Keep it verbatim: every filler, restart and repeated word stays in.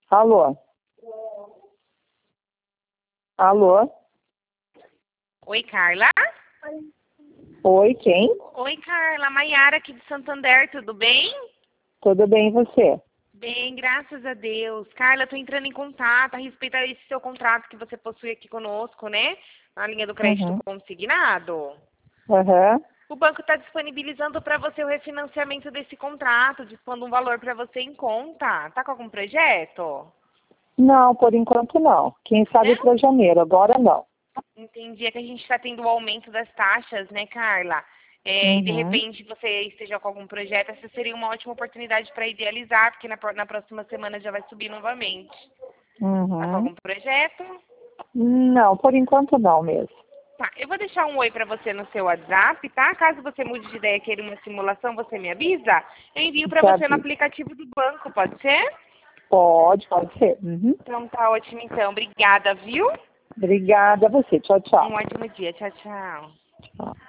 Alô? Alô? Oi, Carla? Oi, quem? Oi, Carla. Maiara aqui de Santander, tudo bem? Tudo bem, e você? Bem, graças a Deus. Carla, eu tô entrando em contato a respeito desse seu contrato que você possui aqui conosco, né? Na linha do crédito Uhum. consignado. Aham. O banco está disponibilizando para você o refinanciamento desse contrato, dispondo um valor para você em conta. Tá com algum projeto? Não, por enquanto não. Quem sabe Não? para janeiro, agora não. Entendi. É que a gente está tendo o aumento das taxas, né, Carla? É, e de Uhum. repente você esteja com algum projeto, essa seria uma ótima oportunidade para idealizar, porque na, pro- na próxima semana já vai subir novamente. Tá com Uhum. algum projeto? Não, por enquanto não mesmo. Tá, eu vou deixar um oi para você no seu WhatsApp, tá? Caso você mude de ideia e queira uma simulação, você me avisa. Eu envio para Te você no aviso. aplicativo do banco, pode ser? Pode, pode ser. Uhum. Então tá ótimo então. Obrigada, viu? Obrigada a você. Tchau, tchau. Um ótimo dia. Tchau, tchau. Tchau.